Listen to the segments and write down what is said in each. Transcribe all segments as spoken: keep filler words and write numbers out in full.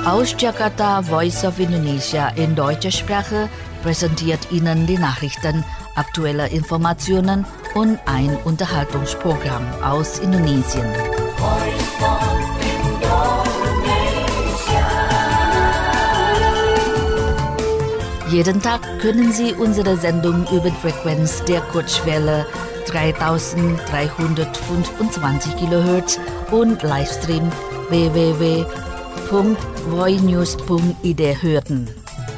Aus Jakarta, Voice of Indonesia in deutscher Sprache präsentiert Ihnen die Nachrichten, aktuelle Informationen und ein Unterhaltungsprogramm aus Indonesien. Jeden Tag können Sie unsere Sendung über die Frequenz der Kurzwelle dreitausenddreihundertfünfundzwanzig Kilohertz und Livestream w w w punkt voinews punkt i d hören.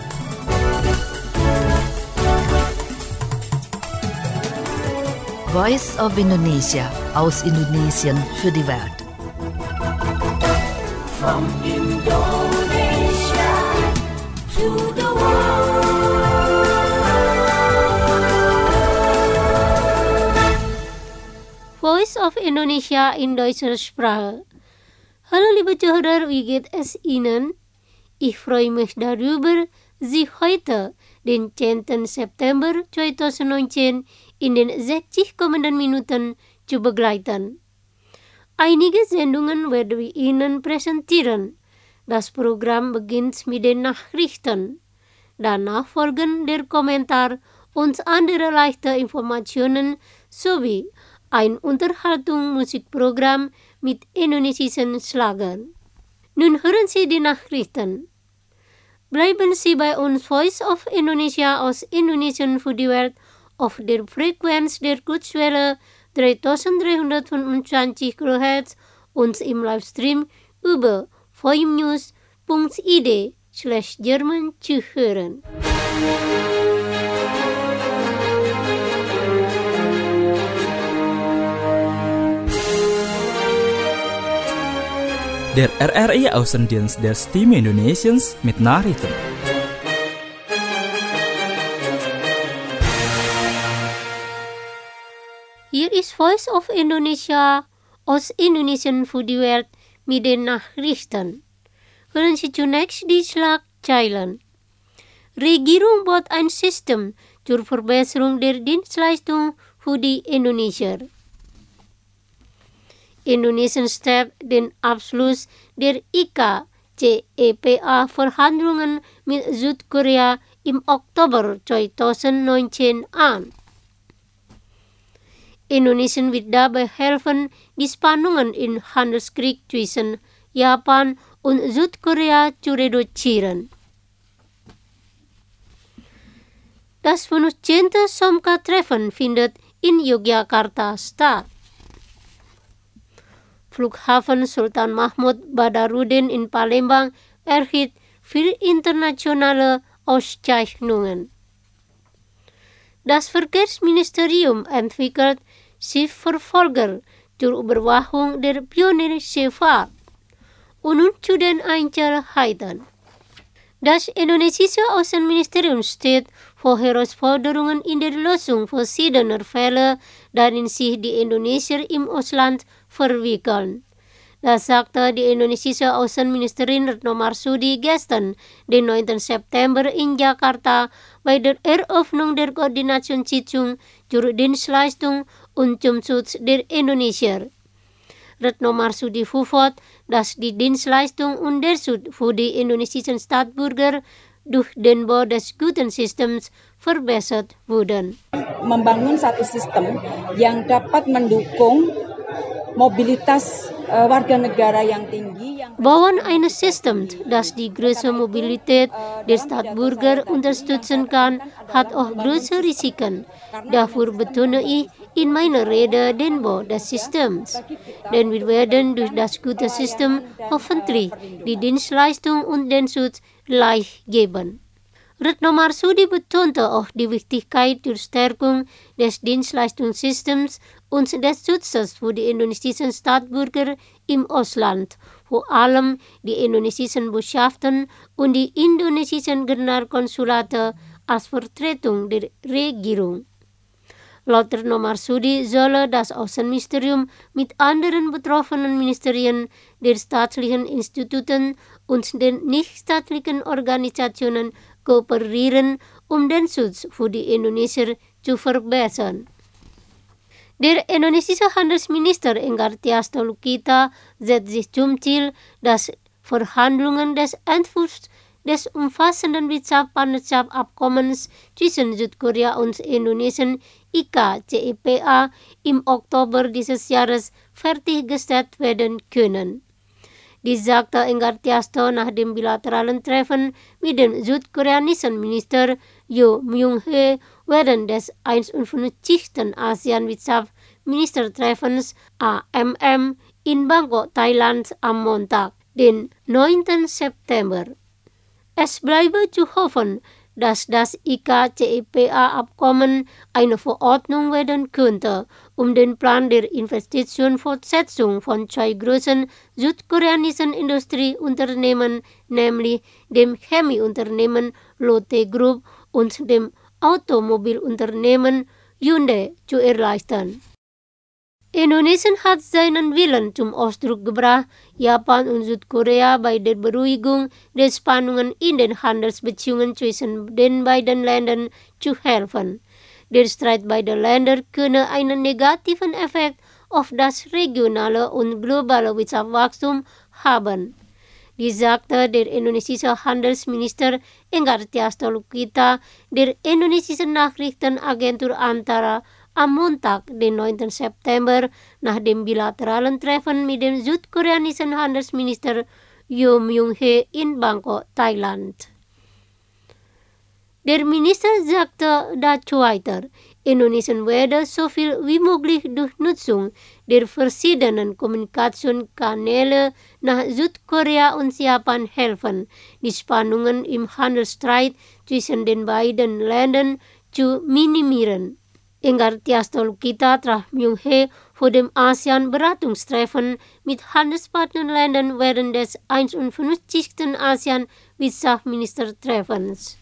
Voice of Indonesia aus Indonesien für die Welt. From Indonesia to the world. Voice of Indonesia in deutscher Sprache. Hallo liebe Zuhörer, wie geht es Ihnen? Ich freue mich darüber, Sie heute, den zehnten September zweitausendneunzehn, in den sechzig kommenden Minuten zu begleiten. Einige Sendungen werden wir Ihnen präsentieren. Das Programm beginnt mit den Nachrichten. Danach folgen der Kommentar und andere leichte Informationen sowie ein Unterhaltung-Musikprogramm mit indonesischen Schlagern. Nun hören Sie die Nachrichten. Bleiben Sie bei uns Voice of Indonesia aus Indonesien für die Welt auf der Frequenz der Kurzwelle dreitausenddreihundertfünfundzwanzig Kilohertz und im Livestream über voinews punkt i d slash German zu hören. Der R R I Außendienst der Stimme Indonesiens mit Nachrichten. Hier ist Voice of Indonesia aus Indonesien für die Welt mit den Nachrichten. Hören Sie zunächst die Schlagzeilen. Regierung baut ein System zur Verbesserung der Dienstleistung für die Indonesier. Indonesien strebt den Abschluss der I K C E P A-Verhandlungen mit Südkorea im Oktober zweitausendneunzehn an. Indonesien wird dabei helfen, die Spannungen im Handelskrieg zwischen Japan und Südkorea zu reduzieren. Das fünfzehnte SOMKA-Treffen findet in Yogyakarta statt. Flughafen Sultan Mahmud Badarudin in Palembang erhielt vier internationale Auszeichnungen. Das Verkehrsministerium entwickelt Schiffsverfolger zur Überwachung der Pionierschifffahrt. Und nun zu den Einzelheiten. Das indonesische Außenministerium steht vor Herausforderungen in der Lösung verschiedener Fälle, darin sich die Indonesier im Ausland verwickeln. Das sagte die indonesische Außenministerin Retno Marsudi gestern, den neunten September in Jakarta, bei der Eröffnung der Koordinationssitzung zur Dienstleistung und zum Schutz der Indonesier. Retno Marsudi fuhr, dass die Dienstleistung und der Schutz für die indonesischen Staatsbürger durch den Bau des guten Systems verbessert wurden. Membangun satu sistem yang dapat mendukung mobilitas uh, warga negara yang tinggi. Yang Bauen eines Systems, das die große Mobilität der Staatsbürger unterstützen kann, hat auch große Risiken. Dafür betone ich in meiner Rede den Bau des Systems. Denn wir werden durch das gute System hoffentlich die Dienstleistung und den Schutz gleich geben. Retno Marsudi betonte auch die Wichtigkeit der Stärkung des Dienstleistungssystems und des Schutzes für die indonesischen Staatsbürger im Ausland, vor allem die indonesischen Botschaften und die indonesischen Generalkonsulate als Vertretung der Regierung. Laut Retno Marsudi solle das Außenministerium mit anderen betroffenen Ministerien, der staatlichen Instituten und den nichtstaatlichen Organisationen kooperieren, um den Schutz für die Indonesier zu verbessern. Der indonesische Handelsminister Enggartia Stolokita setzt sich zum Ziel, das Verhandlungen des Entwurfs des umfassenden Wirtschaftspartnerschaftsabkommens zwischen Südkorea und Indonesien I K C I P A im Oktober dieses Jahres fertiggestellt werden können. Dies sagte Engartiasto nach dem bilateralen Treffen mit dem südkoreanischen Minister Jo Myung-hae während des einundfünfzigsten ASEAN-Wirtschaftsministertreffens A M M in Bangkok, Thailand am Montag, den neunten September. Es bleibe zu hoffen, dass das I K C I P A-Abkommen eine Verordnung werden könnte, um den Plan der Investitionsfortsetzung von zwei großen südkoreanischen Industrieunternehmen, nämlich dem Chemieunternehmen Lotte Group und dem Automobilunternehmen Hyundai, zu erleichtern. Indonesien hat seinen Willen zum Ausdruck gebracht, Japan und Südkorea bei der Beruhigung der Spannungen in den Handelsbeziehungen zwischen den beiden Ländern zu helfen. Der Streit beider Länder könne einen negativen Effekt auf das regionale und globale Wirtschaftswachstum haben. Dies sagte der indonesische Handelsminister Engartiasto Lukita der indonesischen Nachrichtenagentur Antara am Montag, den neunten September, nach dem bilateralen Treffen mit dem südkoreanischen Handelsminister Jo Myung-hae in Bangkok, Thailand. Der Minister sagte dazu weiter, Indonesien werde so viel wie möglich durch Nutzung der verschiedenen Kommunikationskanäle nach Südkorea und Japan helfen, die Spannungen im Handelsstreit zwischen den beiden Ländern zu minimieren. Engartiasto Lukita traf Myung-hae vor dem ASEAN-Beratungstreffen mit Handelspartnerländern während des einundfünfzigsten ASEAN-Wirtschaftsministertreffens.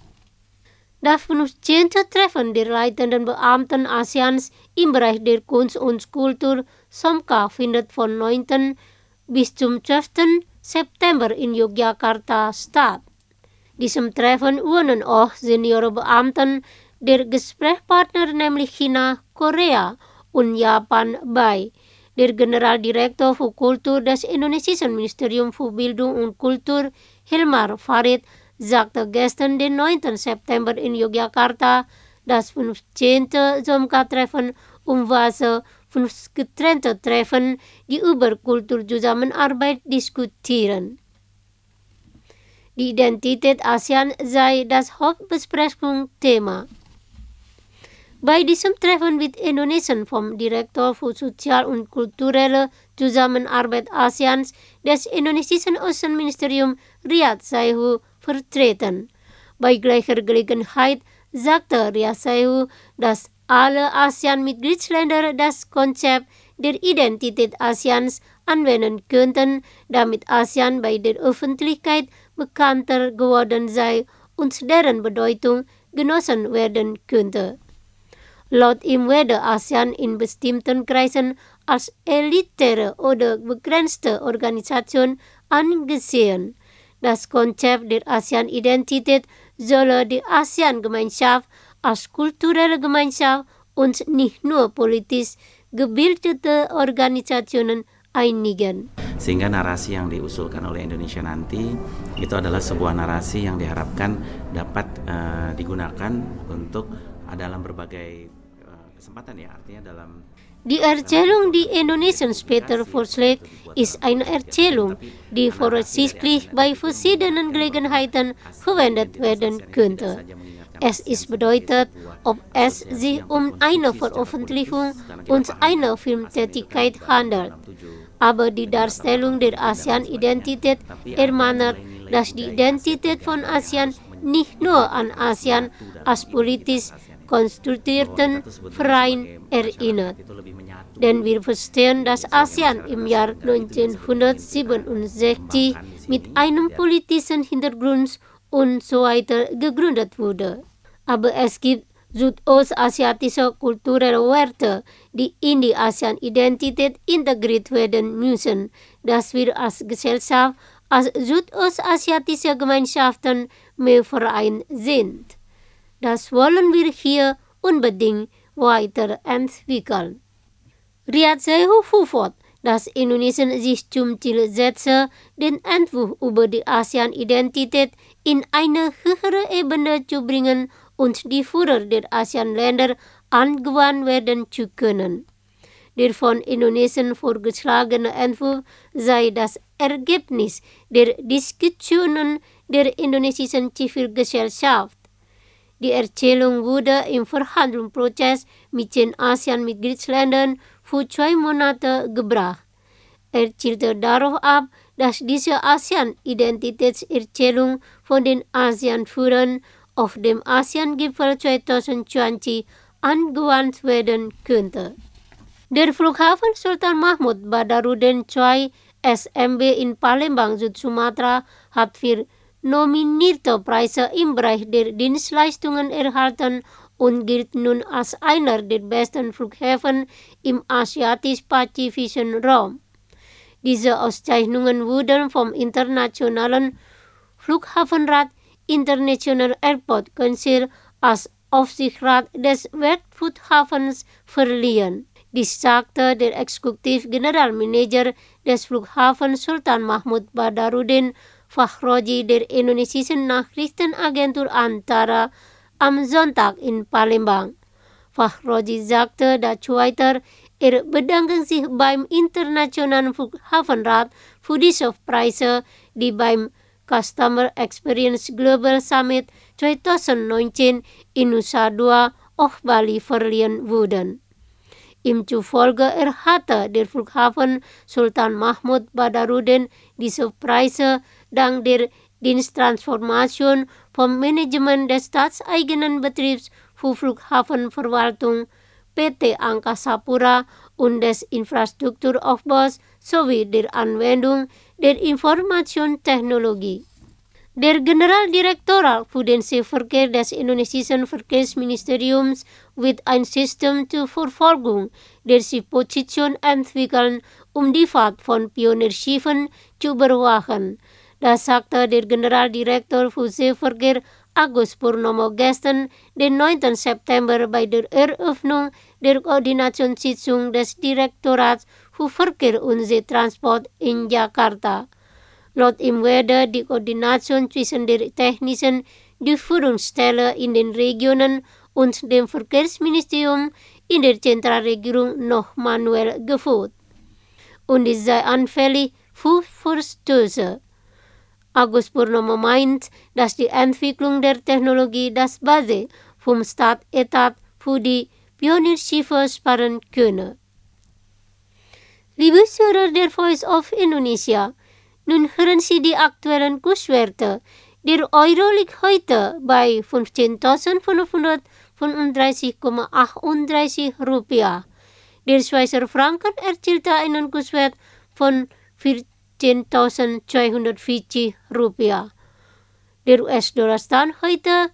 Das fünfzehnte Treffen der leitenden Beamten ASEANs im Bereich der Kunst und Kultur SOMKA findet von neunten bis zum zwölften September in Yogyakarta statt. Diesem Treffen wohnen auch Seniorbeamten der Gesprächspartner, nämlich China, Korea und Japan, bei. Der Generaldirektor für Kultur des indonesischen Ministeriums für Bildung und Kultur, Hilmar Farid, sagte gestern, den neunten September in Yogyakarta, das fünfzehnte SOMKA-Treffen umfasse fünf getrennte Treffen, die über Kulturzusammenarbeit diskutieren. Die Identität ASEAN sei das Hauptbesprechungsthema. Bei diesem Treffen wird Indonesien vom Direktor für Sozial- und kulturelle Zusammenarbeit ASEANs des indonesischen Außenministeriums Riyad Saihu vertreten. Bei gleicher Gelegenheit sagte Riyad Saihu, dass alle ASEAN-Mitgliedsländer das Konzept der Identität ASEANs anwenden könnten, damit ASEAN bei der Öffentlichkeit bekannter geworden sei und deren Bedeutung genossen werden könnte. Laut ihm werde ASEAN in bestimmten Kreisen als elitäre oder begrenzte Organisation angesehen. Das Konzept der ASEAN-Identität solle die ASEAN-Gemeinschaft als kulturelle Gemeinschaft und nicht nur politisch gebildete Organisationen einigen. Sehingga narasi yang diusulkan oleh Indonesia nanti itu adalah sebuah narasi yang diharapkan dapat uh, digunakan untuk dalam berbagai uh, kesempatan ya, artinya dalam Die Erzählung, die Indonesien später vorschlägt, ist eine Erzählung, die voraussichtlich bei verschiedenen Gelegenheiten verwendet werden könnte. Es ist bedeutet, ob es sich um eine Veröffentlichung und eine Filmtätigkeit handelt. Aber die Darstellung der ASEAN-Identität ermahnt, dass die Identität von ASEAN nicht nur an ASEAN als politisch konstituierten Verein erinnert. Denn wir verstehen, dass ASEAN im Jahr neunzehnhundertsiebenundsechzig mit einem politischen Hintergrund und so weiter gegründet wurde. Aber es gibt südostasiatische kulturelle Werte, die in die ASEAN-Identität integriert werden müssen, dass wir als Gesellschaft, als südostasiatische Gemeinschaften mehr vereint sind. Das wollen wir hier unbedingt weiterentwickeln. Riyad Saihu fuhr fort, dass Indonesien sich zum Ziel setze, den Entwurf über die ASEAN-Identität in eine höhere Ebene zu bringen und die Führer der ASEAN-Länder angewandt werden zu können. Der von Indonesien vorgeschlagene Entwurf sei das Ergebnis der Diskussionen der indonesischen Zivilgesellschaft. Die Erzählung wurde im Verhandlungsprozess mit den ASEAN-Mitgliedsländern für zwei Monate gebracht. Er zielte darauf ab, dass diese ASEAN-Identitätserzählung von den ASEAN-Führern auf dem ASEAN-Gipfel zwanzig zwanzig angewandt werden könnte. Der Flughafen Sultan Mahmud Badarudin zwei S M B in Palembang, Süd-Sumatra, hat vier nominierte Preise im Bereich der Dienstleistungen erhalten und gilt nun als einer der besten Flughäfen im asiatisch-pazifischen Raum. Diese Auszeichnungen wurden vom Internationalen Flughafenrat International Airport Council als Aufsichtsrat des Weltflughafens verliehen. Dies sagte der Exekutiv-Generalmanager des Flughafens Sultan Mahmud Badarudin Fakhroji der indonesischen Nachrichtenagentur Antara am Sonntag in Palembang. Fakhroji sagte dazu weiter, er bedankt sich beim Internationalen Flughafenrat für diese Preise, die beim Customer Experience Global Summit zwanzig neunzehn in Nusa Dua auf Bali verliehen wurden. Ihm zufolge erhalte der Flughafen Sultan Mahmud Badarudin diese Preise dank der Diensttransformation vom Management des staatseigenen Betriebs für Flughafenverwaltung P T Angkasa Pura und des Infrastrukturaufbaus sowie der Anwendung der Informationstechnologie. Der Generaldirektor für den Seeverkehr des indonesischen Verkehrsministeriums wird ein System zur Verfolgung der Seeposition entwickeln, um die Fahrt von Pionierschiffen zu überwachen. Das sagte der Generaldirektor für Seeverkehr Agus Purnomo gestern, den neunten September, bei der Eröffnung der Koordinationssitzung des Direktorats für Verkehr und Seetransport in Jakarta. Laut ihm werde die Koordination zwischen der technischen Durchführungsstelle in den Regionen und dem Verkehrsministerium in der Zentralregierung noch manuell geführt. Und es sei anfällig für Verstöße. Agus Purnomo meint, dass die Entwicklung der Technologie das Basis vom Staat-Etat für die Pionierschiffe sparen könne. Liebe Hörer der Voice of Indonesia, nun hören Sie die aktuellen Kurswerte. Der Euro liegt heute bei fünfzehntausendfünfhundertfünfunddreißig Komma achtunddreißig Rupiah. Der Schweizer Franken erzielte einen Kurswert von vierzehntausendzweihundertvierzig Rupiah. Der U S-Dollar stand heute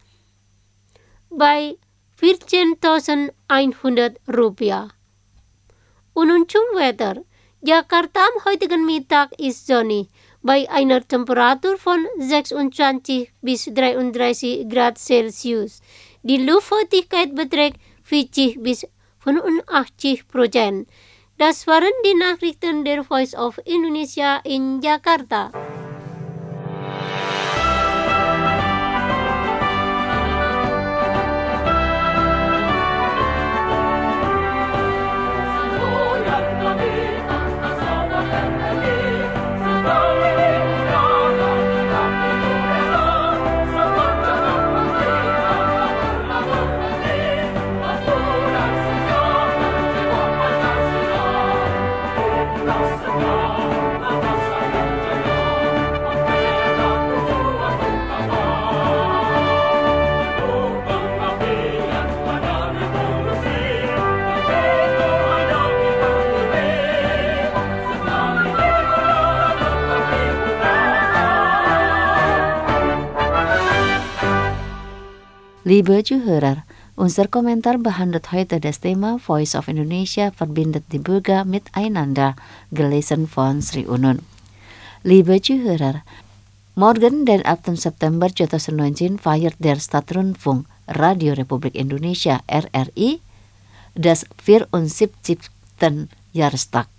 bei vierzehntausendeinhundert Rupiah. Und nun zum Wetter. Jakarta am heutigen Mittag ist sonnig, bei einer Temperatur von sechsundzwanzig bis dreiunddreißig Grad Celsius. Die Luftfeuchtigkeit beträgt vierzig bis fünfundachtzig Prozent. Das waren die Nachrichten der Voice of Indonesia in Jakarta. Liebe Zuhörer, unser Kommentar behandelt heute das Thema Voice of Indonesia verbindet die Bürger miteinander, gelesen von Sri Unun. Liebe Zuhörer, morgen, den achten September zwanzig neunzehn, feiert der Staatsrundfunk Radio Republik Indonesia R R I das vierundsiebzigsten Jahrestag.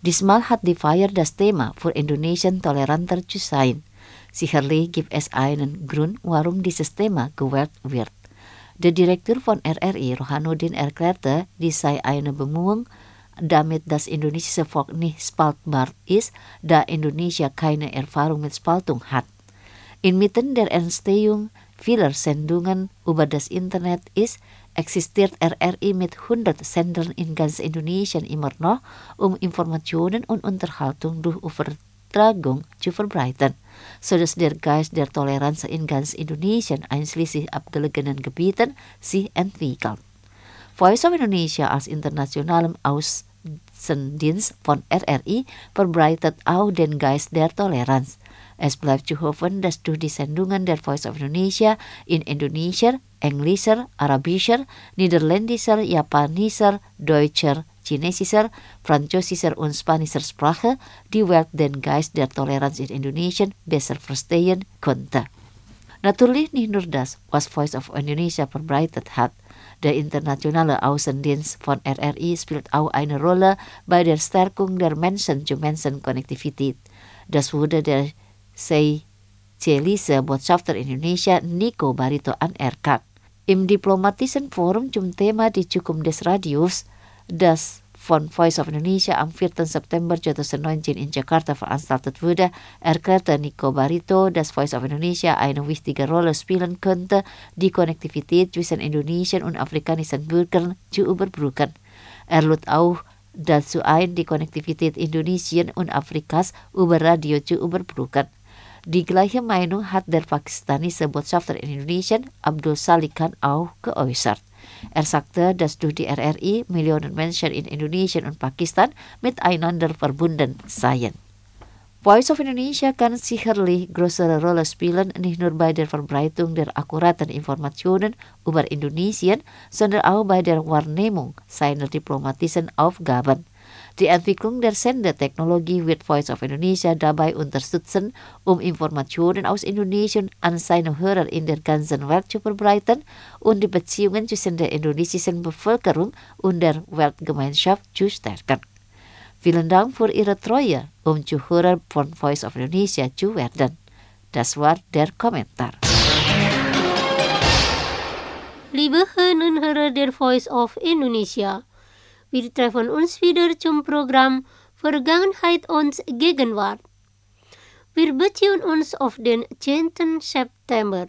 Diesmal hat die Feier das Thema für Indonesian toleranter zu sein. Sicherlich gibt es einen Grund, warum dieses Thema gewählt wird. Der Direktor von R R I, Rohanuddin, erklärte, dies sei eine Bemühung, damit das indonesische Volk nicht spaltbar ist, da Indonesia keine Erfahrung mit Spaltung hat. Inmitten der Entstehung vieler Sendungen über das Internet ist, existiert R R I mit hundert Sendern in ganz Indonesia immer noch, um Informationen und Unterhaltung durch Übertragung zu verbreiten, sodass der Geist der Toleranz in ganz Indonesia, einschließlich abgelegenen Gebieten, sich entwickelt. Voice of Indonesia als internationalem Außendienst von R R I verbreitet auch den Geist der Toleranz. Es bleibt zu hoffen, dass durch die Sendungen der Voice of Indonesia in Indonesischer, Englischer, Arabischer, Niederländischer, Japanischer, Deutscher, Chinesischer, Französischer und Spanischer Sprache die Welt den Geist der Toleranz in Indonesien besser verstehen konnte. Natürlich nicht nur das, was Voice of Indonesia verbreitet hat. Der internationale Außendienst von R R I spielt auch eine Rolle bei der Stärkung der Menschen-zu-Menschen-Konnektivität. Das wurde der Seychellische Botschafter Indonesia Nico Barito anerkannt. Im diplomatischen Forum zum Thema die Zukunft des Radios, das von Voice of Indonesia am vierten September zweitausendneunzehn in Jakarta veranstaltet wurde, erklärte Nico Barito, dass Voice of Indonesia eine wichtige Rolle spielen könnte, die Konnektivität zwischen indonesischen und afrikanischen Bürgern zu überbrücken. Er lud auch dazu ein, die Konnektivität Indonesien und Afrikas über Radio zu überbrücken. Die gleiche Meinung hat der pakistanische Botschafter in Indonesia, Abdul Salih Khan, auch geäußert. Er sagte, dass durch die R R I Millionen Menschen in Indonesien und Pakistan miteinander verbunden seien. Voice of Indonesia kann sicherlich größere Rolle spielen, nicht nur bei der Verbreitung der akkuraten Informationen über Indonesien, sondern auch bei der Wahrnehmung seiner diplomatischen Aufgaben. Die Entwicklung der Sendertechnologie wird Voice of Indonesia dabei unterstützen, um Informationen aus Indonesien an seine Hörer in der ganzen Welt zu verbreiten und die Beziehungen zwischen der indonesischen Bevölkerung und der Weltgemeinschaft zu stärken. Vielen Dank für Ihre Treue, um Zuhörer von Voice of Indonesia zu werden. Das war der Kommentar. Liebe Hörerinnen und Hörer der Voice of Indonesia, wir treffen uns wieder zum Programm Vergangenheit und Gegenwart. Wir beziehen uns auf den zehnten September.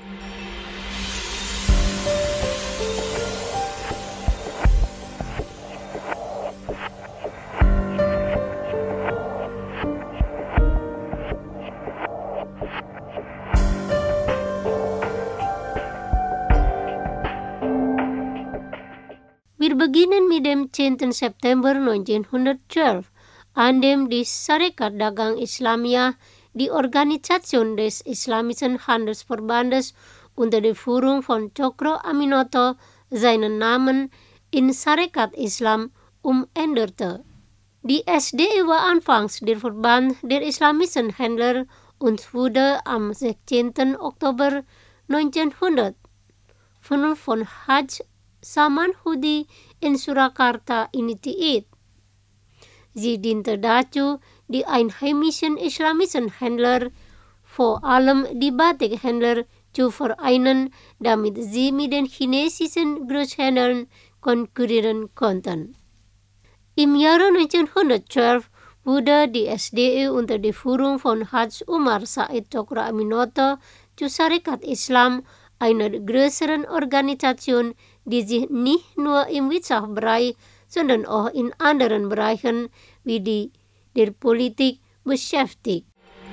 Wir beginnen mit dem zehnten September neunzehnhundertzwölf, an dem die Sarekat Dagang Islamiyah, die Organisation des Islamischen Handelsverbandes unter der Führung von Cokro Aminoto, seinen Namen in Sarekat Islam umänderte. Die S D I war anfangs der Verband der islamischen Händler und wurde am sechzehnten Oktober neunzehnhundertfünf von Haj Samanhudi in Surakarta initiiert. Sie diente dazu, die einheimischen islamischen Händler, vor allem die Batikhändler, zu vereinen, damit sie mit den chinesischen Großhändlern konkurrieren konnten. Im Jahre neunzehnhundertzwölf wurde die S D I unter der Führung von Haj Umar Said Cokro Aminoto zu Sarekat Islam, einer größeren Organisation, die sich nicht nur im Wirtschaftsbereich, sondern auch in anderen Bereichen wie die der Politik beschäftigt.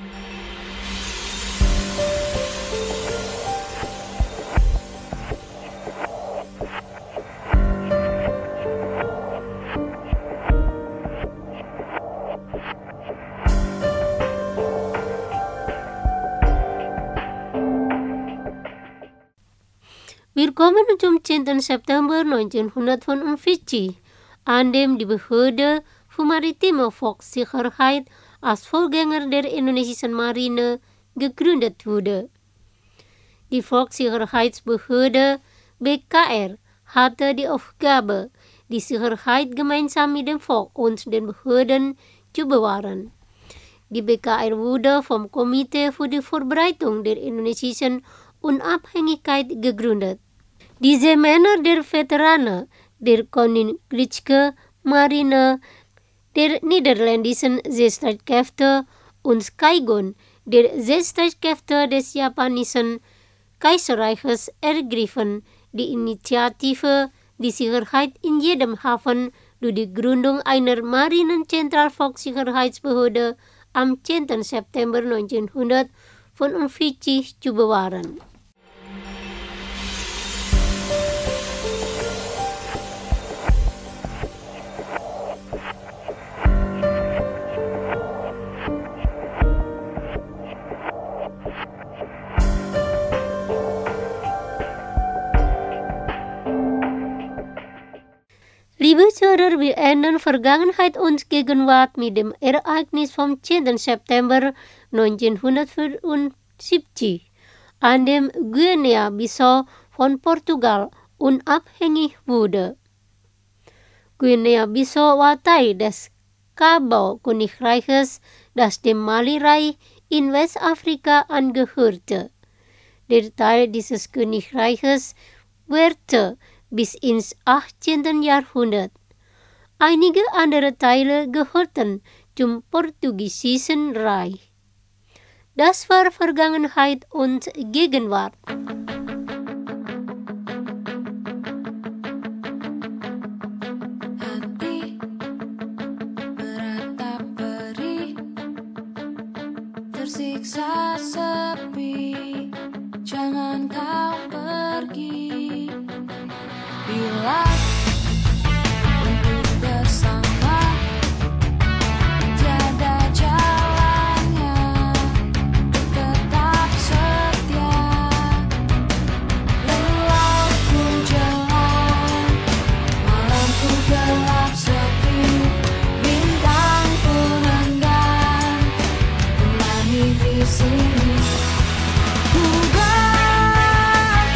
Wir kommen zum zehnten September neunzehnhundertfünfundvierzig, an dem die Behörde für maritime Volkssicherheit als Vorgänger der indonesischen Marine gegründet wurde. Die Volkssicherheitsbehörde B K R hatte die Aufgabe, die Sicherheit gemeinsam mit dem Volk und den Behörden zu bewahren. Die B K R wurde vom Komitee für die Vorbereitung der indonesischen Unabhängigkeit gegründet. Diese Männer der Veteranen der Koninklijke Marine, der niederländischen Seestreitkräfte und Saigon, der Seestreitkräfte des japanischen Kaiserreiches, ergriffen die Initiative, die Sicherheit in jedem Hafen durch die Gründung einer Marinen-Zentralvolkssicherheitsbehörde am zehnten September neunzehnhundertfünfundvierzig zu bewahren. Liebe Zuhörer, wir enden Vergangenheit und Gegenwart mit dem Ereignis vom zehnten September neunzehnhundertfünfundsiebzig, an dem Guinea-Bissau von Portugal unabhängig wurde. Guinea-Bissau war Teil des Kabau-Königreiches, das dem Mali-Reich in Westafrika angehörte. Der Teil dieses Königreiches währte bis ins achtzehnten Jahrhundert. Einige andere Teile gehörten zum portugiesischen Reich. Das war Vergangenheit und Gegenwart. Hati meratap perih, tersiksa sepi, jangan kau pergi. Bila untuk bersama tiada jalannya, tetap setia. Lelahku jalan, malamku gelap sepi, bintangku enggan kembali di sini. Ku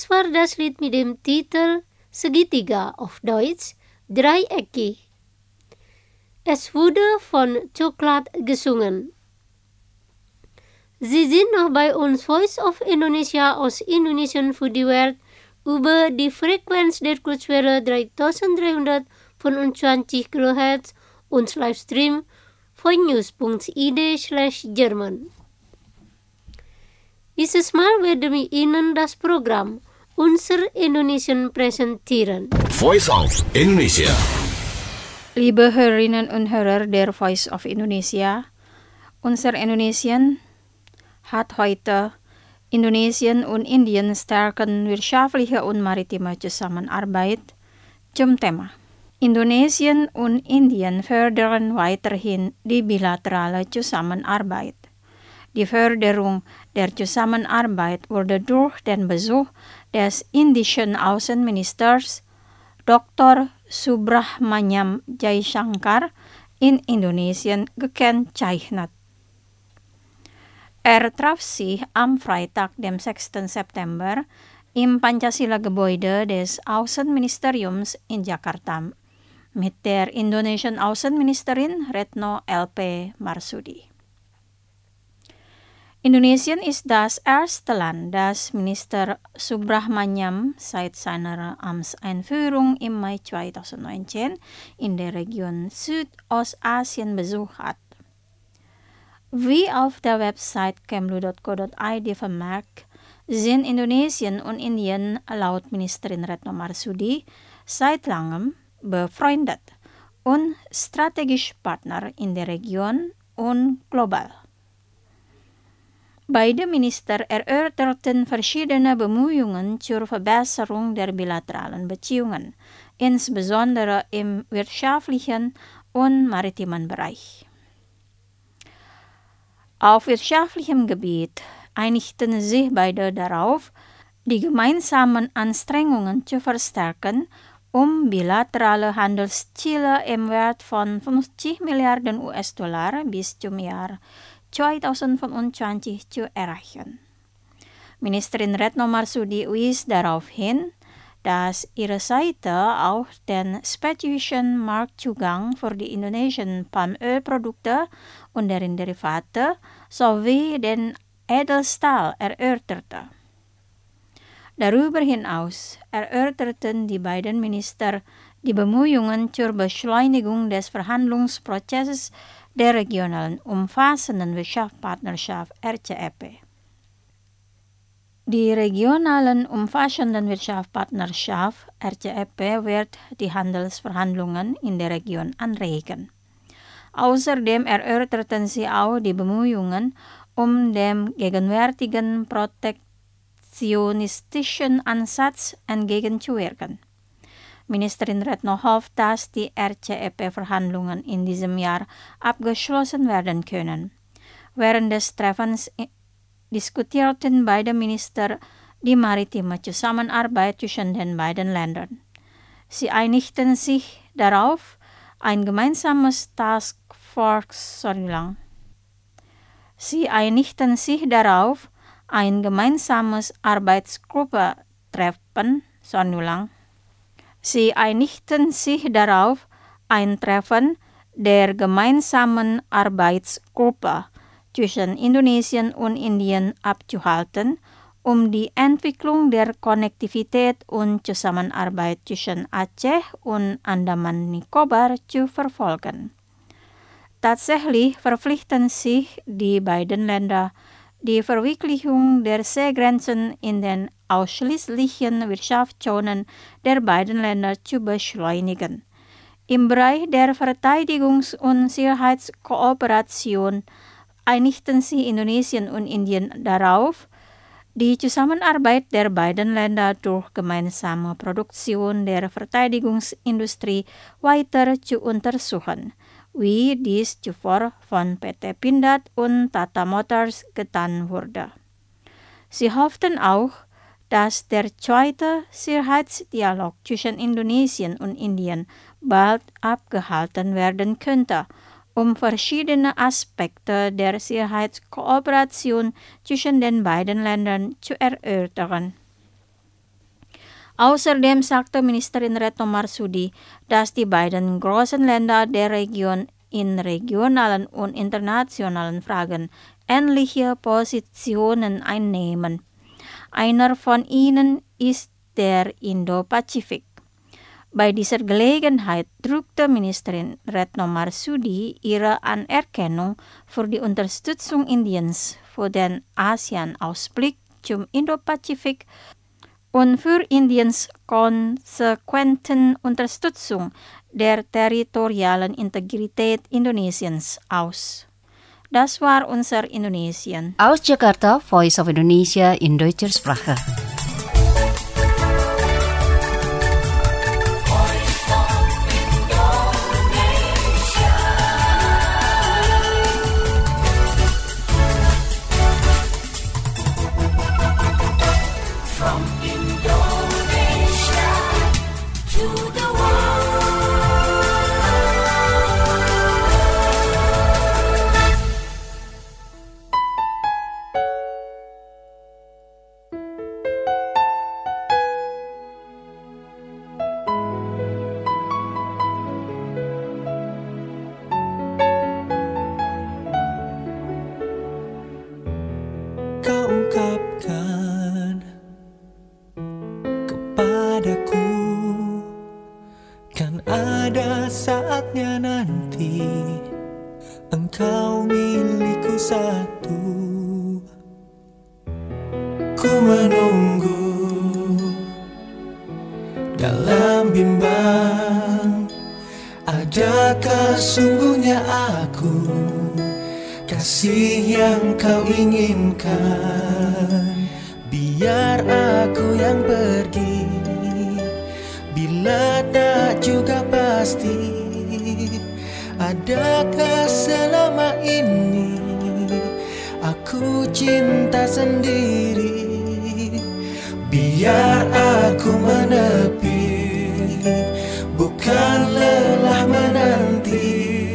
Das war das Lied mit dem Titel Segitiga auf Deutsch, Dreieckig. Es wurde von Coklat gesungen. Sie sind noch bei uns Voice of Indonesia aus Indonesian für die Welt über die Frequenz der Kurzwelle dreitausenddreihundertfünfundzwanzig Kilohertz und Livestream voinews.id slash German. Dieses Mal werden wir Ihnen das Programm Unser Indonesian präsentieren. Voice of Indonesia. Liebe Hörerinnen und Hörer der Voice of Indonesia, unser Indonesian hat heute Indonesien und Indien stärken wirtschaftliche und maritime Zusammenarbeit zum Thema. Indonesien und Indien fördern weiterhin die bilaterale Zusammenarbeit. Die Förderung der Zusammenarbeit wurde durch den Besuch des indischen Außenministers Doktor Subrahmanyam Jaishankar in Indonesien gekennzeichnet. Er traf sich am Freitag, dem sechsten September, im Pancasila-Gebäude des Außenministeriums in Jakarta mit der indonesischen Außenministerin Retno L P Marsudi. Indonesien ist das erste Land, das Minister Subrahmanyam seit seiner Amtseinführung im Mai zweitausendneunzehn in der Region Südostasien besucht hat. Wie auf der Website kemlu dot co dot i d vermerkt, sind Indonesien und Indien laut Ministerin Retno Marsudi seit langem befreundet und strategisch Partner in der Region und global. Beide Minister erörterten verschiedene Bemühungen zur Verbesserung der bilateralen Beziehungen, insbesondere im wirtschaftlichen und maritimen Bereich. Auf wirtschaftlichem Gebiet einigten sich beide darauf, die gemeinsamen Anstrengungen zu verstärken, um bilaterale Handelsziele im Wert von fünfzig Milliarden U S-Dollar bis zum Jahr zweitausendfünfundzwanzig zu erreichen. Ministerin Retno Marsudi wies darauf hin, dass ihre Seite auch den spezifischen Marktzugang für die indonesischen Palmölprodukte und deren Derivate sowie den Edelstahl erörterte. Darüber hinaus erörterten die beiden Minister die Bemühungen zur Beschleunigung des Verhandlungsprozesses der regionalen umfassenden Wirtschaftspartnerschaft R C E P. Die regionalen umfassenden Wirtschaftspartnerschaft R C E P wird die Handelsverhandlungen in der Region anregen. Außerdem erörterten sie auch die Bemühungen, um dem gegenwärtigen protektionistischen Ansatz entgegenzuwirken. Ministerin Retno hofft, dass die R C E P-Verhandlungen in diesem Jahr abgeschlossen werden können. Während des Treffens diskutierten beide Minister die maritime Zusammenarbeit zwischen den beiden Ländern. Sie einigten sich darauf, ein gemeinsames Taskforce, sorry lang. Sie einigten sich darauf, ein gemeinsames Arbeitsgruppe-Treffen, sorry lang. Sie einigten sich darauf, ein Treffen der gemeinsamen Arbeitsgruppe zwischen Indonesien und Indien abzuhalten, um die Entwicklung der Konnektivität und Zusammenarbeit zwischen Aceh und Andaman-Nicobar zu verfolgen. Tatsächlich verpflichten sich die beiden Länder, die Verwirklichung der Seegrenzen in den ausschließlichen Wirtschaftszonen der beiden Länder zu beschleunigen. Im Bereich der Verteidigungs- und Sicherheitskooperation einigten sich Indonesien und Indien darauf, die Zusammenarbeit der beiden Länder durch gemeinsame Produktion der Verteidigungsindustrie weiter zu untersuchen, wie dies zuvor von P T Pindad und Tata Motors getan wurde. Sie hofften auch, dass der zweite Sicherheitsdialog zwischen Indonesien und Indien bald abgehalten werden könnte, um verschiedene Aspekte der Sicherheitskooperation zwischen den beiden Ländern zu erörtern. Außerdem sagte Ministerin Retno Marsudi, dass die beiden großen Länder der Region in regionalen und internationalen Fragen ähnliche Positionen einnehmen. Einer von ihnen ist der Indo-Pazifik. Bei dieser Gelegenheit drückte Ministerin Retno Marsudi ihre Anerkennung für die Unterstützung Indiens für den ASEAN-Ausblick zum Indo-Pazifik und für Indiens konsequenten Unterstützung der territorialen Integrität Indonesiens aus. Das war unser Indonesien. Aus Jakarta, Voice of Indonesia in deutscher Sprache. Kau ungkapkan kepadaku, kan ada saatnya nanti engkau milikku satu. Ku menunggu dalam bimbang, adakah sungguhnya aku kasih yang kau inginkan? Biar aku yang pergi, bila tak juga pasti. Adakah selama ini aku cinta sendiri? Biar aku menepi, bukan lelah menanti.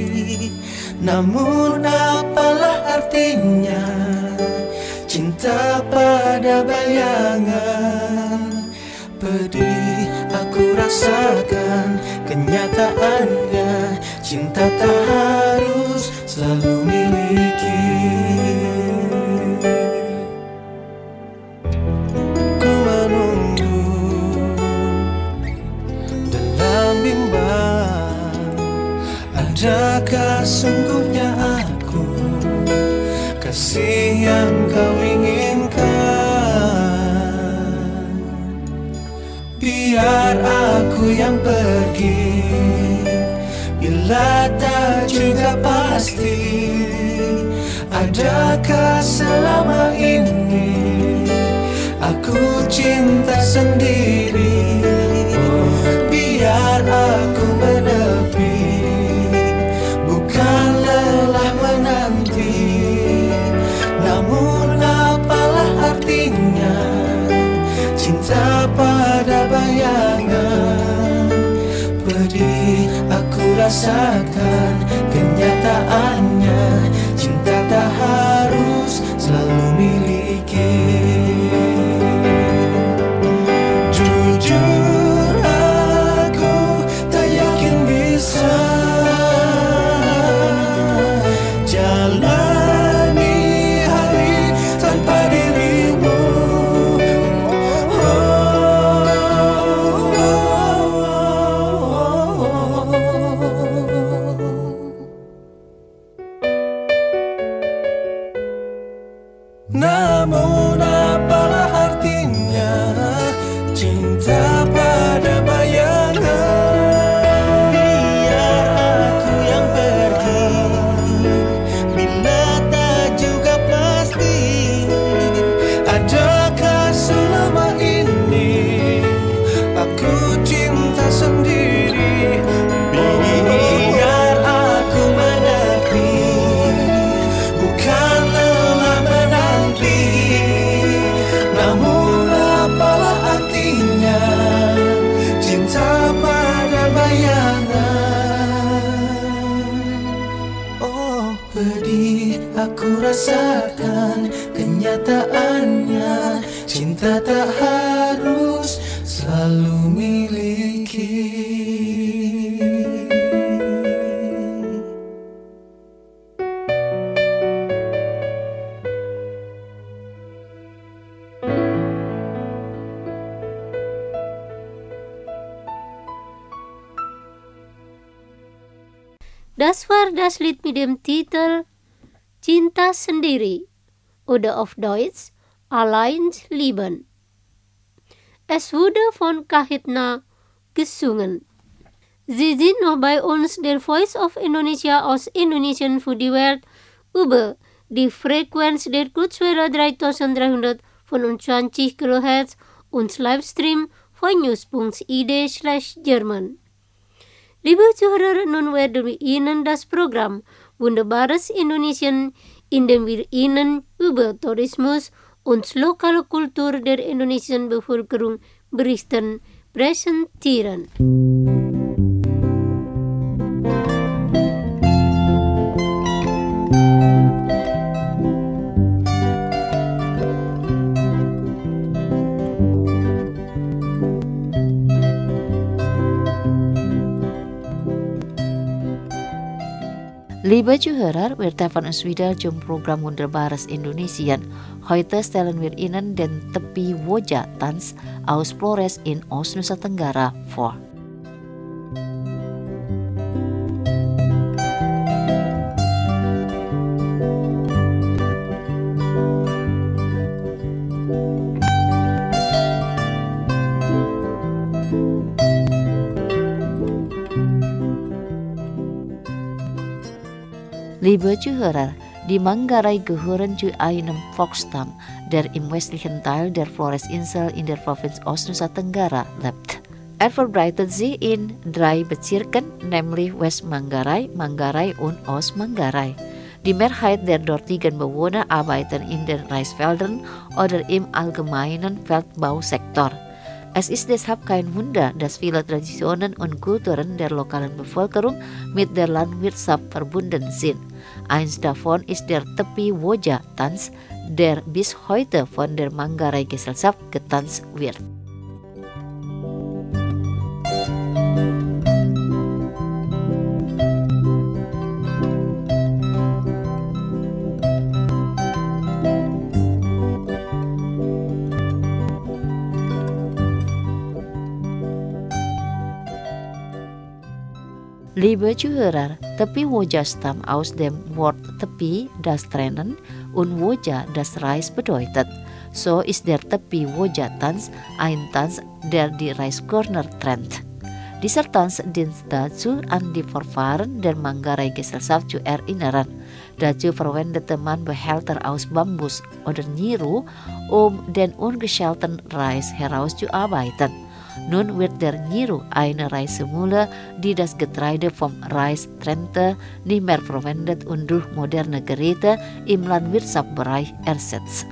Namun apalah artinya cinta pada bayangan? Pedih aku rasakan kenyataannya, cinta tak harus selalu miliki. Ku menunggu dalam bimbang, adakah sungguhnya aku kasih yang kau inginkan? Biar aku yang pergi, bila tak juga pasti. Adakah selama ini aku cinta sendiri? Biar aku menepi, bukan lelah menanti. Namun apalah artinya cinta pada bayangan? Pedih aku rasakan kenyataannya, cinta tak harus selalu miliki. Jujur aku tak yakin bisa jalani hari tanpa dirimu. Namun apalah artinya cinta pada bayangan? Biar aku yang pergi, bila tak juga pasti. Adakah selama ini aku cinta sendiri? Biar aku menepi, bukan lelah menanti. Namun apalah artinya cinta pada bayangan? Oh, pedih aku rasakan kenyataannya, cinta tak harus selalu Das war das Lied mit dem Titel Cinta Sendiri oder auf Deutsch Allein Lieben. Es wurde von Kahitna gesungen. Sie sind noch bei uns, der Voice of Indonesia aus Indonesian für die Welt, über die Frequenz der Kurzwelle dreitausenddreihundertfünfundzwanzig Kilohertz und Livestream von news.id slash German. Liebe Zuhörer, nun werden wir Ihnen das Programm Wunderbares Indonesien, in dem wir Ihnen über Tourismus und lokale Kultur der indonesischen Bevölkerung berichten, präsentieren. Liebe Zuhörer, wir treffen uns wieder zum Program Wunderbares Indonesian. Heute stellen wir Ihnen den Tepi Woja Tanz aus Flores in Ost Nusa Tenggara vor. Liebe Zuhörer, die Manggarai gehören zu einem Volksstamm, der im westlichen Teil der Floresinsel in der Provinz Ost Nusa Tenggara lebt. Er verbreitet sich in drei Bezirken, nämlich West Manggarai, Manggarai und Ost Manggarai. Die Mehrheit der dortigen Bewohner arbeiten in den Reisfeldern oder im allgemeinen Feldbausektor. Es ist deshalb kein Wunder, dass viele Traditionen und Kulturen der lokalen Bevölkerung mit der Landwirtschaft verbunden sind. Eins davon ist der Tepi Woja Tanz, der bis heute von der Manggarai Gesellschaft getanzt wird. Liebe Zuhörer, Tepi Woja stammt aus dem Wort Tepi, das Trennen, und Woja, das Reis bedeutet. So ist der Tepi Woja Tanz ein Tanz, der die Reiskörner trennt. Dieser Tanz dient dazu, an die Vorfahren der Manggarai Gesellschaft zu erinnern. Dazu verwendete man Behälter aus Bambus oder Nyiru, um den ungeschälten Reis herauszuarbeiten. Nun wird der Nyiru, eine Reismühle, die das Getreide vom Reis trennte, nicht mehr verwendet und durch moderne Geräte im Landwirtschaftsbereich ersetzt.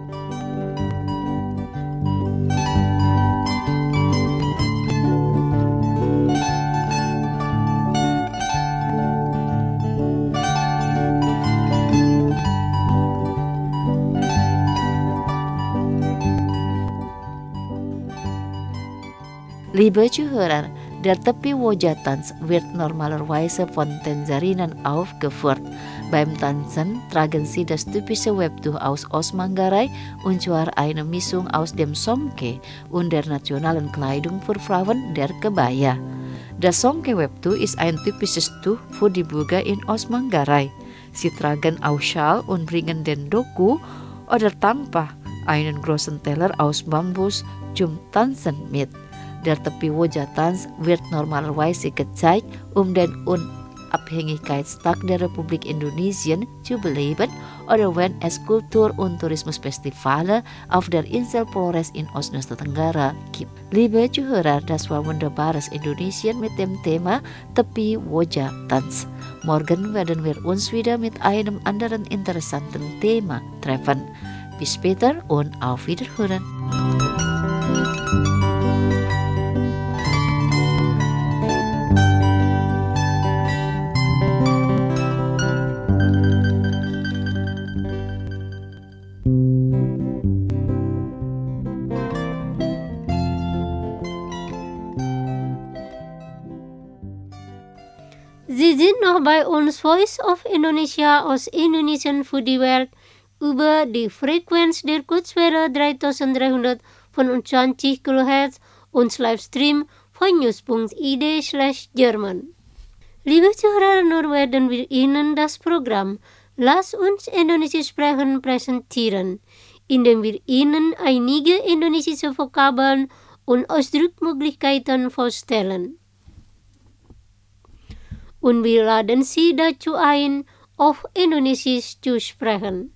Liebe Zuhörer, der Tepi Woja Tanz wird normalerweise von Tänzerinnen aufgeführt. Beim Tanzen tragen sie das typische Webtuch aus Ost Manggarai, und zwar eine Mischung aus dem Somke und der nationalen Kleidung für Frauen, der Kebaya. Das Somke-Webtuch ist ein typisches Tuch für die Bürger in Ost Manggarai. Sie tragen auch Schal und bringen den Doku oder Tampa, einen großen Teller aus Bambus, zum Tanzen mit. Der Tepi Woja Tanz wird normalerweise gezeigt, um den Unabhängigkeitstag der Republik Indonesien zu beleben oder wenn es Kultur- und Tourismusfestivale auf der Insel Flores in Ost Nusa Tenggara gibt. Liebe Zuhörer, das war Wunderbares Indonesien mit dem Thema Tepi Woja Tanz. Morgen werden wir uns wieder mit einem anderen interessanten Thema treffen. Bis später und auf Wiederhören. Sie sind noch bei uns, Voice of Indonesia aus Indonesian für die Welt, über die Frequenz der Kurzwelle dreitausenddreihundertfünfundzwanzig Kilohertz und Livestream von news.id slash German. Liebe Zuhörer, nur werden wir Ihnen das Programm Lass uns Indonesisch sprechen präsentieren, indem wir Ihnen einige indonesische Vokabeln und Ausdrucksmöglichkeiten vorstellen. Und wir laden Sie dazu ein, auf Indonesisch zu sprechen.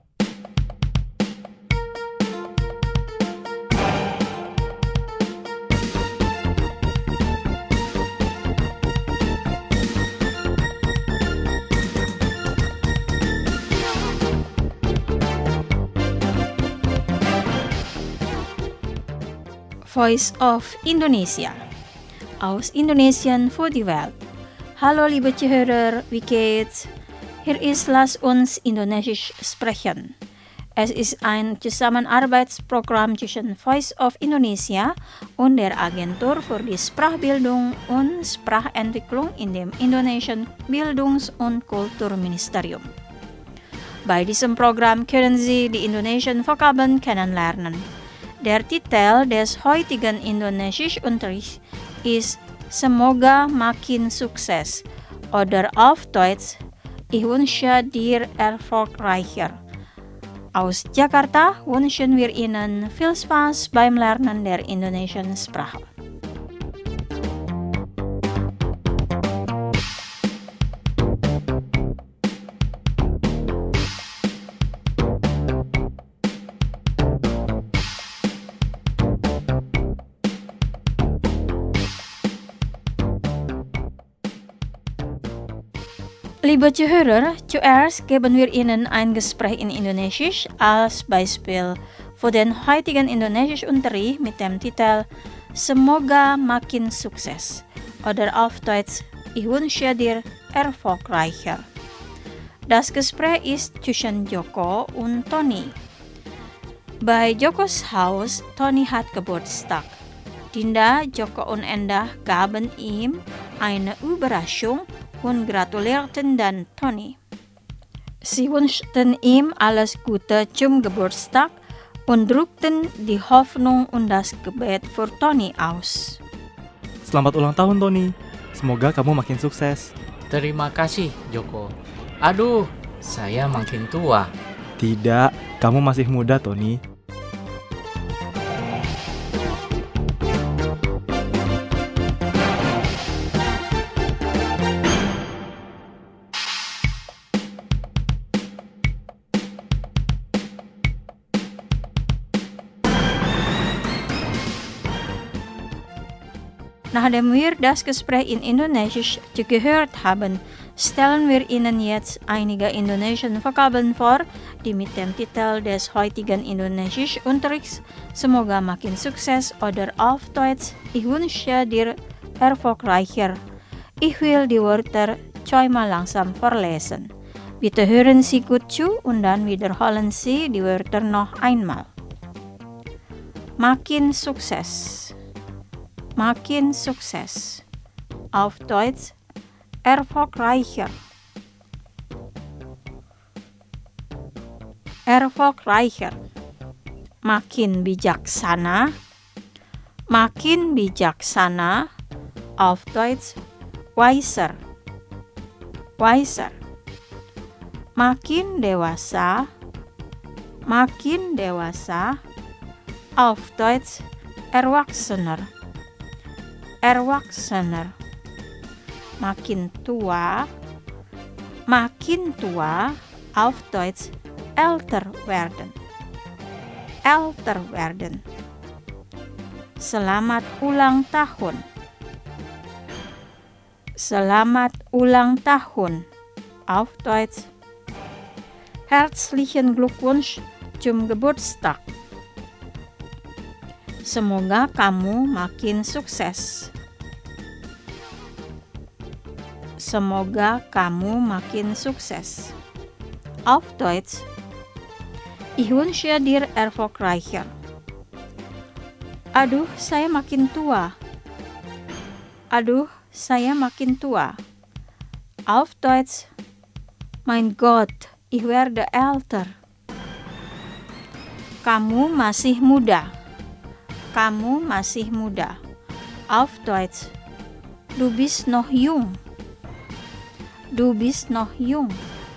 Voice of Indonesia aus Indonesian für die Welt. Hallo liebe Zuhörer, wie geht's? Hier ist Lass uns Indonesisch sprechen. Es ist ein Zusammenarbeitsprogramm zwischen Voice of Indonesia und der Agentur für die Sprachbildung und Sprachentwicklung in dem Indonesischen Bildungs- und Kulturministerium. Bei diesem Programm können Sie die indonesischen Vokabeln kennenlernen. Der Titel des heutigen Indonesischunterrichts ist Semoga makin sukses oder auf Deutsch Ich wünsche dir erfolgreicher. Aus Jakarta wünschen wir Ihnen viel Spaß beim Lernen der indonesischen Sprache. Liebe Zuhörer, zuerst geben wir Ihnen ein Gespräch in Indonesisch als Beispiel für den heutigen Indonesischunterricht mit dem Titel Semoga makin sukses oder auf Deutsch Ich wünsche dir erfolgreicher. Das Gespräch ist zwischen Joko und Tony. Bei Jokos Haus, Tony hat Geburtstag. Dinda, Joko und Endah gaben ihm eine Überraschung und gratulierten dann Tony. Sie wünschten ihm alles Gute zum Geburtstag und drückten die Hoffnung und das Gebet für Tony aus. Selamat ulang tahun Tony, semoga kamu makin sukses. Terima kasih Joko. Aduh, saya makin tua. Tidak, kamu masih muda Tony. Nachdem wir das Gespräch in Indonesisch gehört haben, stellen wir Ihnen jetzt einige indonesische Vokabeln vor, die mit dem Titel des heutigen Indonesischunterrichts Semoga makin sukses oder auf Deutsch Ich wünsche dir erfolgreicher. Ich will die Wörter zweimal langsam vorlesen. Bitte hören Sie gut zu und dann wiederholen Sie die Wörter noch einmal. Makin sukses. Makin sukses. Auf Deutsch erfolgreicher. Erfolgreicher. Makin bijaksana. Makin bijaksana. Auf Deutsch wiser. Wiser. Makin dewasa. Makin dewasa. Auf Deutsch erwachsener. Erwachsener. Makin tua. Makin tua. Auf Deutsch älter werden. Älter werden. Selamat ulang tahun. Selamat ulang tahun. Auf Deutsch Herzlichen Glückwunsch zum Geburtstag. Semoga kamu makin sukses. Semoga kamu makin sukses. Auf Deutsch Ich wünsche dir erfolgreicher. Aduh, saya makin tua. Aduh, saya makin tua. Auf Deutsch Mein Gott, ich werde älter. Kamu masih muda. Kamu masih muda. Auf Deutsch Du bist noch jung. Du bist noch jung.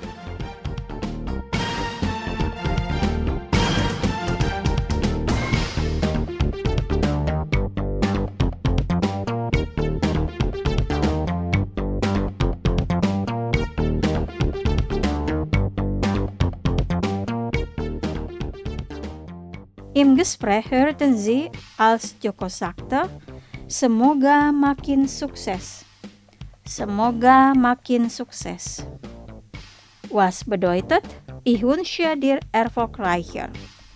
Im Gespräch hörten sie, als Joko sagte, semoga makin sukses. Semoga makin sukses. Was bedeutet, ich wünsche dir erfolgreicher.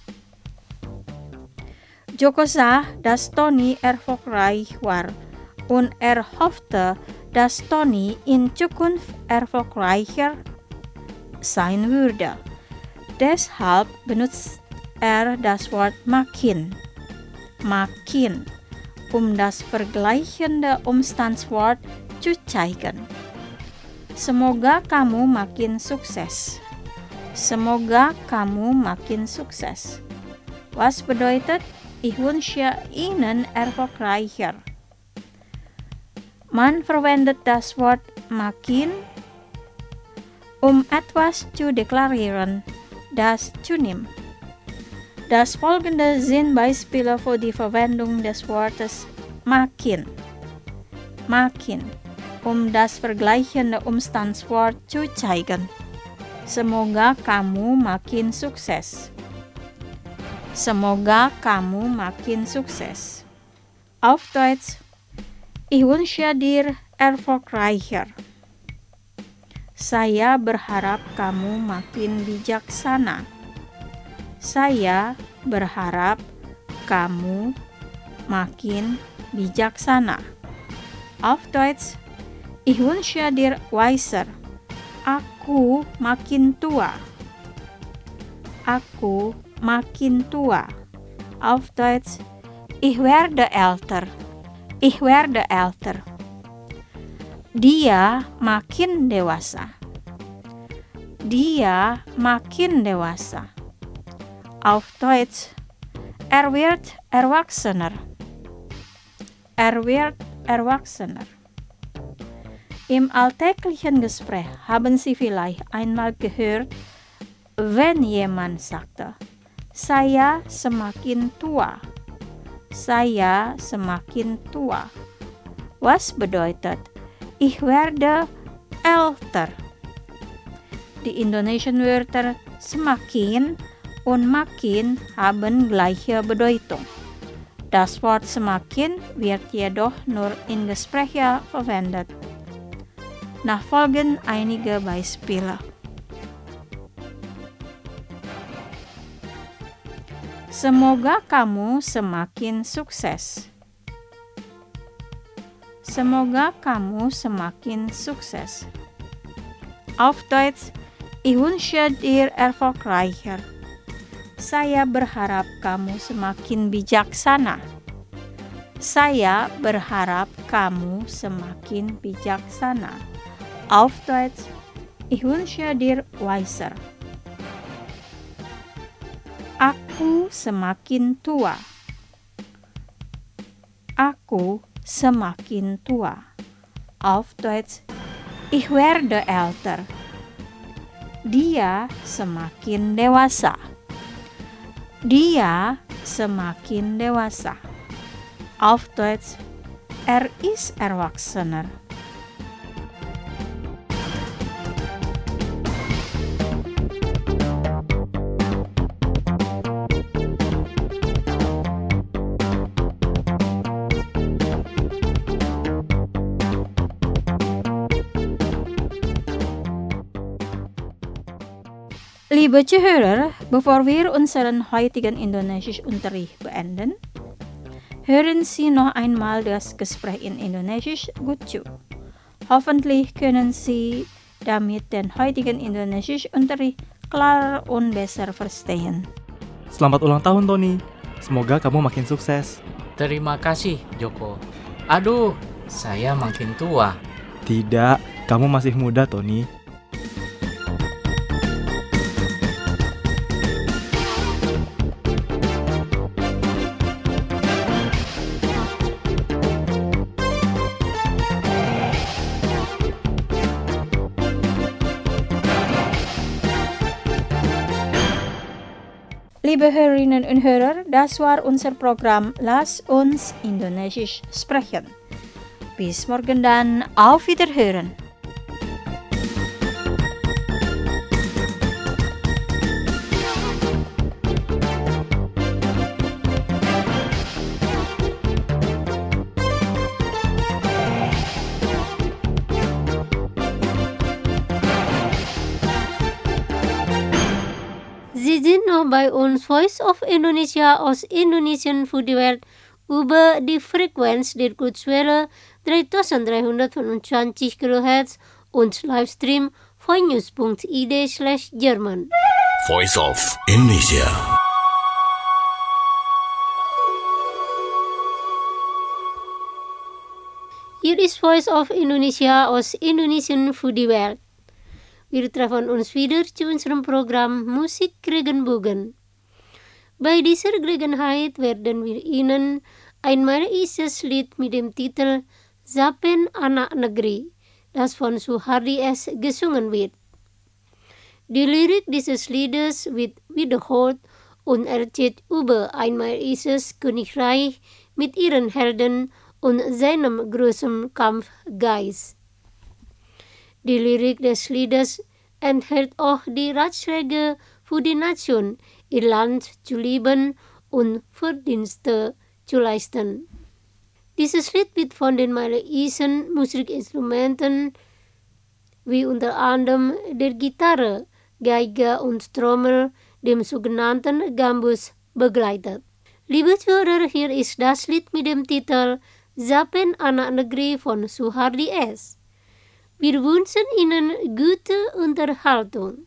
Joko sah, dass Tony erfolgreich war und er hoffte, dass Tony in Zukunft erfolgreicher sein würde. Deshalb benutzt er das Wort makin, makin, um das vergleichende Umstandswort zu zeigen. Semoga kamu makin sukses. Semoga kamu makin sukses. Was bedeutet, ich wünsche Ihnen erfolgreicher. Man verwendet das Wort makin, um etwas zu deklarieren, das zunimmt. Das folgende sind Beispiele für die Verwendung des Wortes makin. Makin, um das vergleichende Umstandswort zu zeigen. Semoga kamu makin sukses. Semoga kamu makin sukses. Auf Deutsch, ich wünsche dir erfolgreicher. Saya berharap kamu makin bijaksana. Saya berharap kamu makin bijaksana. Auf Deutsch, ich wünsche dir weiser. Aku makin tua. Aku makin tua. Auf Deutsch, ich werde älter. Ich werde älter. Dia makin dewasa. Dia makin dewasa. Auf Deutsch, er wird erwachsener. Er wird erwachsener. Im alltäglichen Gespräch haben Sie vielleicht einmal gehört, wenn jemand sagte, saya semakin tua. Saya semakin tua. Was bedeutet, ich werde älter. Die Indonesian Wörter semakin und makin haben gleiche Bedeutung. Das Wort semakin wird jedoch nur in Gesprächen verwendet. Nachfolgen einige Beispiele. Semoga kamu semakin sukses. Semoga kamu semakin sukses. Auf Deutsch, ich wünsche dir erfolgreicher. Saya berharap kamu semakin bijaksana. Saya berharap kamu semakin bijaksana. Auf Deutsch, ich wünsche dir weiser. Aku semakin tua. Aku semakin tua. Auf Deutsch, ich werde älter. Dia semakin dewasa. Dia semakin dewasa. Auf Deutsch, er ist erwachsener. Liebe Zuhörer, bevor wir unseren heutigen Indonesisch-Unterricht beenden, hören Sie noch einmal das Gespräch in Indonesisch gut zu. Hoffentlich können Sie damit den heutigen Indonesisch-Unterricht klarer und besser verstehen. Selamat ulang tahun, Tony. Semoga kamu makin sukses. Terima kasih, Joko. Aduh, saya makin tua. Tidak, kamu masih muda, Tony. Liebe Hörerinnen und Hörer, das war unser Programm Lass uns Indonesisch sprechen. Bis morgen dann, auf Wiederhören. Sie sind noch bei uns, Voice of Indonesia aus Indonesian für die Welt, über die Frequenz der Kurzwelle dreitausenddreihundertfünfundzwanzig Kilohertz und Livestream voinews.id slash German. Voice of Indonesia. Hier ist Voice of Indonesia aus Indonesian für die Welt. Wir treffen uns wieder zu unserem Programm Musik Regenbogen. Bei dieser Gelegenheit werden wir Ihnen ein malaysisches Lied mit dem Titel Zapen Anak Negeri, das von Suhardi S. gesungen wird. Die Lyrik dieses Liedes wird wiederholt und erzählt über ein malaysisches Königreich mit ihren Helden und seinem großen Kampfgeist. Die Lyrik des Liedes enthält auch die Ratschläge für die Nation, ihr Land zu lieben und Verdienste zu leisten. Dieses Lied wird von den malaysischen Musikinstrumenten wie unter anderem der Gitarre, Geige und Trommel, dem sogenannten Gambus, begleitet. Liebe Zuhörer, hier ist das Lied mit dem Titel Zapen Anak Negeri von Suhardi S. Wir wünschen Ihnen gute Unterhaltung.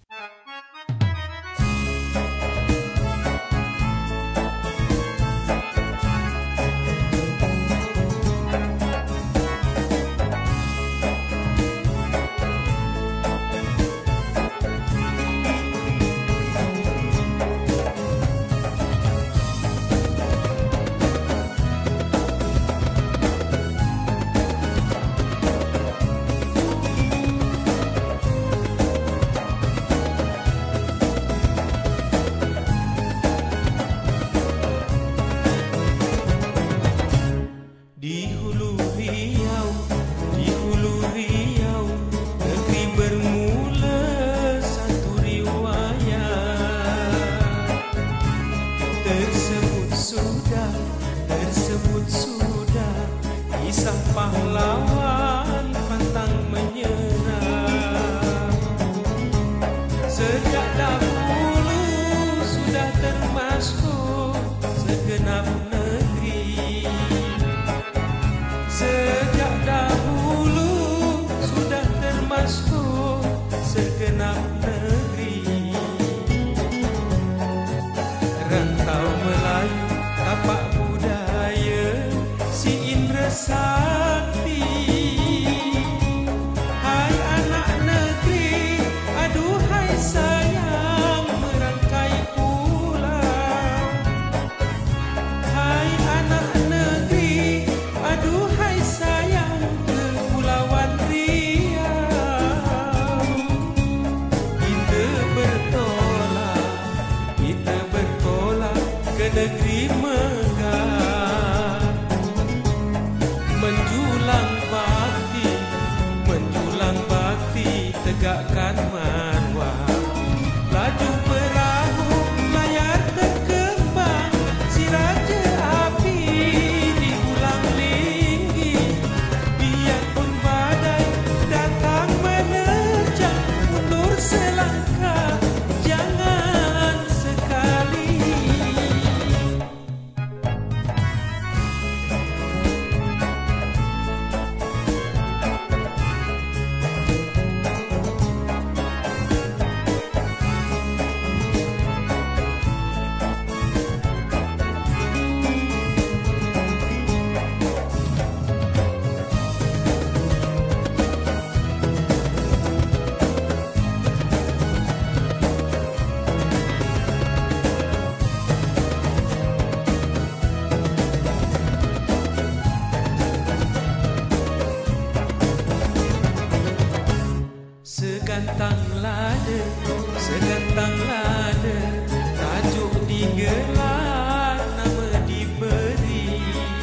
Segantang lada, segantang lada, tajuk di gelar nama diberi,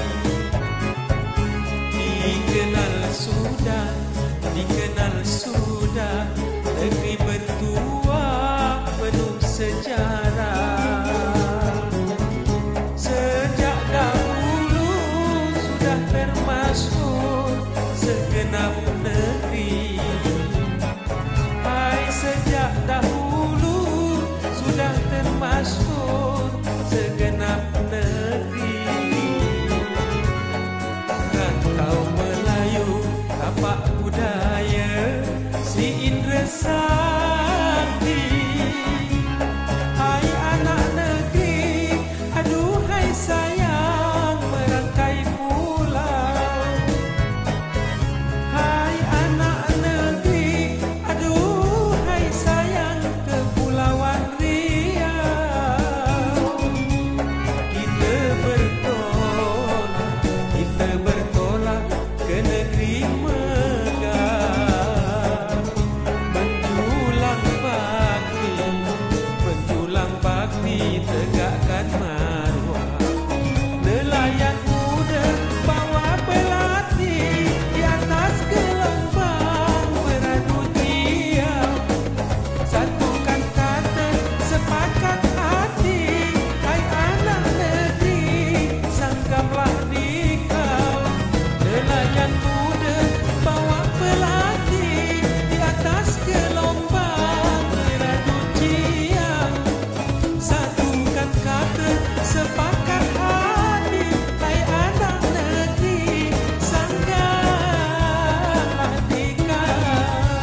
dikenal sudah, dikenal sudah, negeri bertua penuh sejarah. Sejak dahulu sudah termasyhur segenap negeri. Hai, sejak dahulu sudah termasyhur segenap negeri. Rantau Melayu, tapak budaya Sri Indra Sakti. Hai anak negeri, aduhai sayang merangkai pulau. Hai anak negeri, aduhai sayang Kepulauan Riau. Kita bertolak, kita bertolak ke negeri megah, menjulang bakti, menjulang bakti tegakkan maruah. Nelayan muda bawa pelati di atas gelombang beradu diam. Satukan kata, sepakat hati, hai anak negeri, sangkamlah dikau. Nelayan muda bawa pelati di atas gelombang beradu diam. Satukan kata, sepakat hati, hai anak negeri, sangkamlah dikau.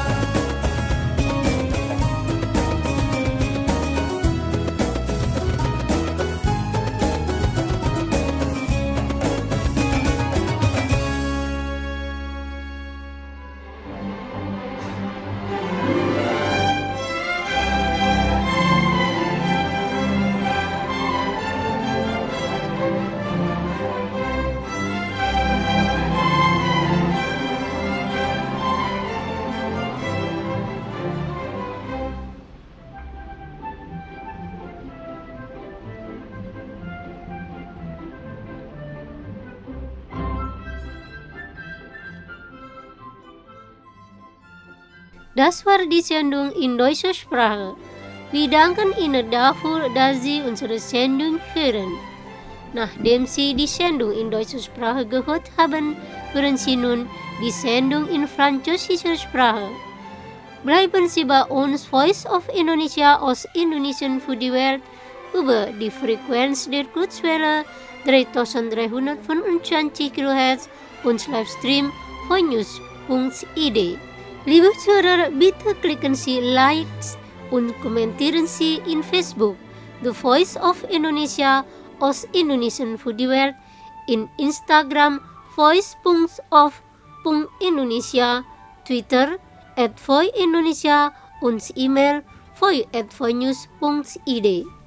Das war die Sendung in deutscher Sprache. Wir danken Ihnen dafür, dass Sie unsere Sendung hören. Nachdem Sie die Sendung in deutscher Sprache gehört haben, hören Sie nun die Sendung in französischer Sprache. Bleiben Sie bei uns, Voice of Indonesia aus Indonesien für die Welt, über die Frequenz der Kurzwelle dreitausenddreihundertfünfundzwanzig Kilohertz und Livestream voinews punkt I D. Liebe Zuhörer, bitte klicken Sie Likes und kommentieren Sie in Facebook The Voice of Indonesia aus Indonesien für die Welt, in Instagram voice punkt of punkt indonesia, Twitter at voice indonesia und E-Mail voice at voinews punkt I D.